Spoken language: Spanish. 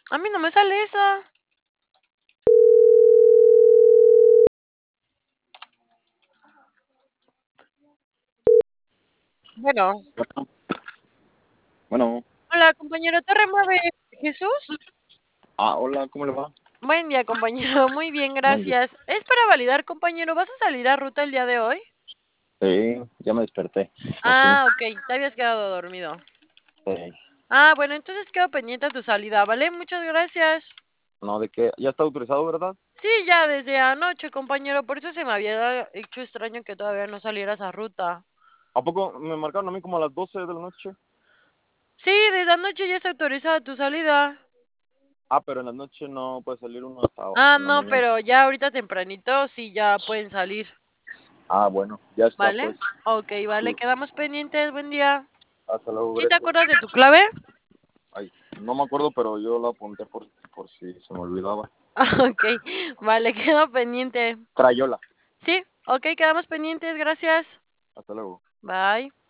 A mí no me sale esa. Bueno, Bueno, bueno. hola, compañero, ¿te remueve Jesús? Hola, ¿cómo le va? Buen día, compañero. Muy bien, Buen día. gracias. Es para validar, compañero. ¿Vas a salir a ruta el día de hoy? Sí, ya me desperté, por fin. Ah, ok. Te habías quedado dormido. Sí. Ah, bueno, entonces quedo pendiente a tu salida, ¿vale? Muchas gracias. No, de que ya está autorizado, ¿verdad? Sí, ya desde anoche, compañero. Por eso se me había hecho extraño que todavía no salieras a ruta. ¿A poco me marcaron a mí como a las 12 de la noche? Sí, desde anoche ya está autorizada tu salida. Pero en la noche no puede salir uno hasta Ah, en la no, mañana. pero ya ahorita tempranito sí ya pueden salir, Bueno, ya está, ¿vale? pues. Ok, Sí. vale, quedamos pendientes. Buen día. Hasta luego, ¿Sí te gracias. acuerdas de tu clave? Ay, no me acuerdo, pero yo la apunté por si se me olvidaba. Ok, vale, quedo pendiente. Crayola. Sí, ok, quedamos pendientes. Gracias. Hasta luego. Bye.